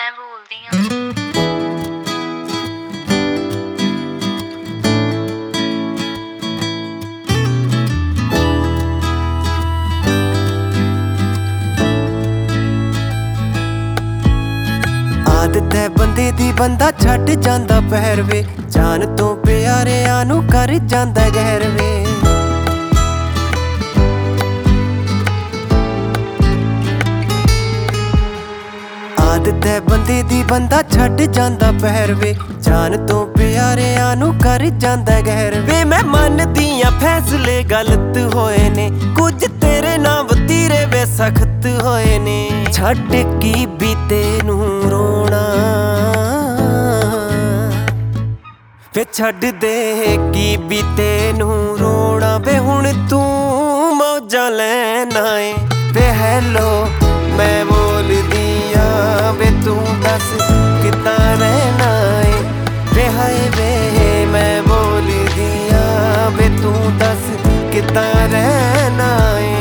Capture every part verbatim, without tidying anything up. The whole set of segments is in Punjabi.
ਮੈਂ ਬੋਲਦੀ ਹਾਂ। ਆਦਤ ਹੈ ਬੰਦੇ ਦੀ ਬੰਦਾ ਛੱਡ ਜਾਂਦਾ ਪਹਿਰਵੇ, ਜਾਨ ਤੋਂ ਪਿਆਰਿਆਂ ਨੂੰ ਕਰ ਜਾਂਦਾ ਗੈਰ ਵੇ। ਆਦਤ ਹੈ ਬੰਦੇ ਦੀ ਬੰਦਾ ਛੱਡ ਜਾਂਦਾ ਪਹਿਰਵੇ, ਜਾਨ ਤੋਂ ਪਿਆਰਿਆਂ ਨੂੰ ਕਰ ਜਾਂਦਾ ਗੈਰ ਵੇ। ਮੈਂ ਮੰਨਦੀ ਆ ਫੈਸਲੇ ਗਲਤ ਹੋਏ ਨੇ, ਕੁਝ ਤੇਰੇ ਨਾਲ ਵਤੀਰੇ ਵੇ ਸਖਤ ਹੋਏ ਨੇ। ਛੱਡ ਕੀ ਬੀਤੇ ਨੂੰ ਰੋਣਾ ਵੇ, ਛੱਡ ਦੇ ਕੀ ਬੀਤੇ ਨੂੰ ਰੋਣਾ ਵੇ। ਹੁਣ ਤੂੰ ਮੌਜਾਂ ਲੈਣਾ ਏ ਵੇ, ਹੈਲੋ ਮੈਂ ਬੋਲਦੀ ਆ ਵੇ, ਤੂੰ ਦੱਸ ਕਿੱਦਾਂ ਰਹਿਣਾ ਏ ਵੇ। ਹਾਏ ਵੇ ਮੈਂ ਬੋਲਦੀ ਆ ਵੇ, ਤੂੰ ਦੱਸ ਕਿੱਦਾਂ ਰਹਿਣਾ ਏ।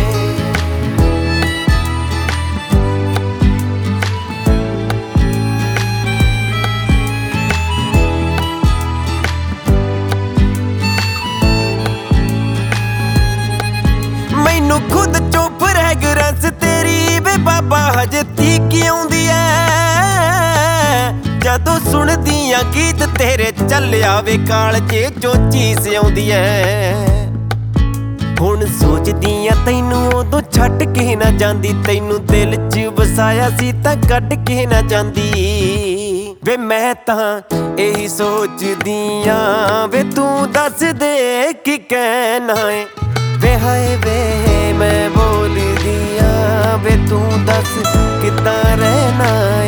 ਮੈਨੂੰ ਖੁਦ ਚੋਂ ਫਰੈਗਰੈਂਸ ਤੇਰੀ ਵੇ ਬਾਬਾ ਹਜੇ ਤੀਕ ਆਉਂਦੀ ਐ। ਜਦੋਂ ਸੁਣਦੀ ਆ ਗੀਤ ਤੇਰੇ ਚੱਲਿਆ ਵੇ ਕਾਲਜੇ ਚੋਂ ਚੀਸ ਆਉਂਦੀ ਐ। ਹੁਣ ਸੋਚਦੀ ਆ ਤੈਨੂੰ ਉਦੋਂ ਛੱਡ ਕੇ ਨਾ ਜਾਂਦੀ, ਤੈਨੂੰ ਦਿਲ 'ਚ ਵਸਾਇਆ ਸੀ ਤਾਂ ਕੱਢ ਕੇ ਨਾ ਜਾਂਦੀ ਵੇ। ਮੈਂ ਤਾਂ ਇਹੀ ਸੋਚਦੀ ਆ ਵੇ, ਤੂੰ ਦੱਸ ਦੇ ਕੀ ਕਹਿਣਾ ਏ ਵੇ। ਹਾਏ ਵੇ ਮੈਂ ਬੋਲਦੀ ਆ ਵੇ, ਤੂੰ ਦੱਸ ਕਿੱਦਾਂ ਰਹਿਣਾ ਏ।